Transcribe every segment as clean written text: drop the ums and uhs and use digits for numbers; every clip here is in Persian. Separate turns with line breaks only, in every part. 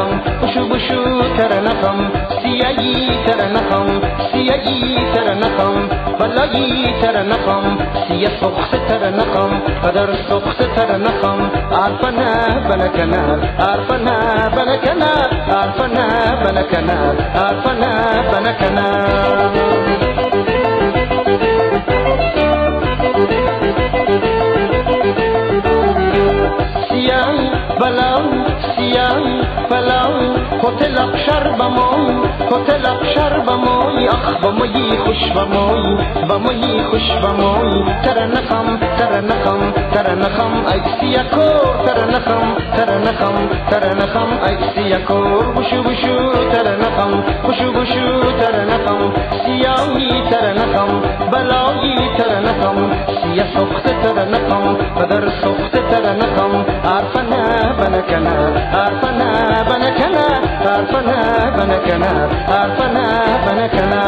ترنخم بشو بشو ترنخم سیایی ترنخم سیایی ترنخم بلایی ترنخم سیه سخت ترنخم قدر سخت ترنخم عرفنا بنكنا عرفنا بنكنا عرفنا بنكنا عرفنا بنكنا سیان بلاو سیان بلاو هتل اقشر بموی هتل اقشر بموی اخ بموی خوش بموی بموی خوش بموی ترنخم ترنخم ترنخم ای سیاکور ترنخم ترنخم ترنخم ای سیاکور بشو بشو ترنخم بشو بشو ترنخم سیاهی ترنخم بلایی ترنخم سیاه سخت ترنخم بدر سخت ترنخم عرفنا بنكنا عرفنا بنكنا عرفنا بنكنا عرفنا بنكنا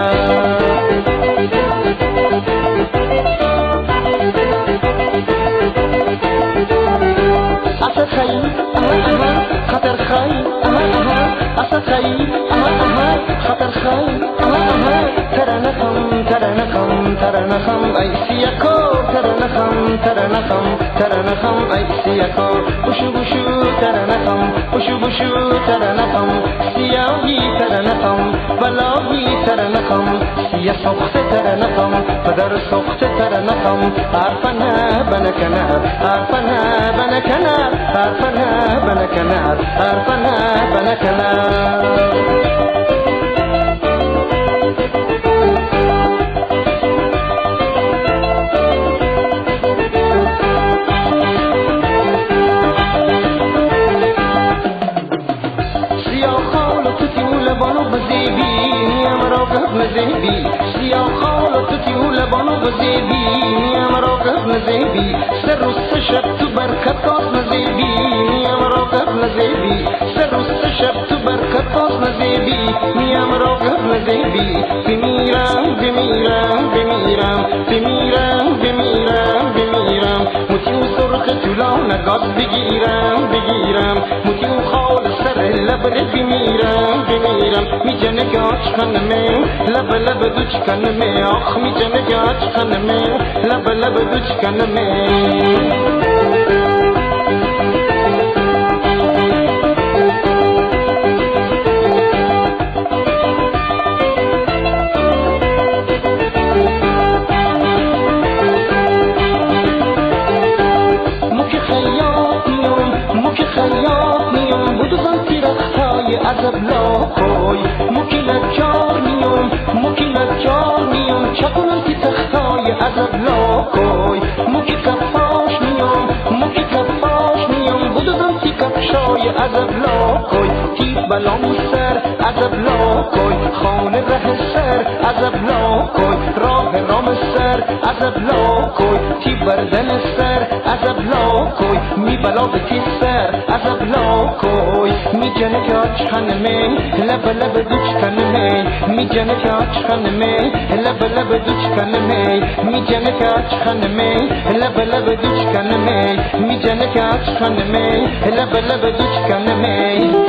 أسد خي خطر خي أسد خي خطر خي ترنخم ترنخم ترنخم أي سياكو ترنخم ترنخم ترنخم أي سياكو بشو بشو ترنخم بشو بشو ترنخم سياهي ترنخم بلاهي ترنخم سيا سخت ترنخم قدر سخت ترنخم عرفنا بنكنا عرفنا بنكنا عرفنا بنكنا عرفنا بنكنا نزهبي سيا خالتي ولبانو بزيبي يا مراقب نزهبي سر السشب تبركتاس نزهبي يا مراقب نزهبي سر السشب تبركتاس نزهبي يا مراقب نزهبي بميرام بميرام بميرام بميرام بميرام بميرام متيو سرخت لا نقاط بگيرام بگيرام متيو خال سر لبر بميرام بميرام ميجنك عشقن من لب لب دوچ کنمه آخ می جمع گاچ کنمه لب لب دوچ کنمه موک خیاط میام بودو زن تیرختای عذب لاکوی موکی لجار میام چکنم تی تختای عذب لاکوی موکی کفاش میام بودم تی کفشای عذب لاکوی تی بلام سر عذب لاکوی خانه ره سر عذب لاکوی راه رام سر عذب لاکوی تی بردن سر عذب لاکوی می بلا به تی سر عذب لاکوی می جنه که آچخنمه لب لب دوچ کنمه می جنه که آچخنمه لب لب دوچ کنمه می جنه که آچخنمه لب لب دوچ کنمه می جنه که آچخنمه لب لب دوچ کنمه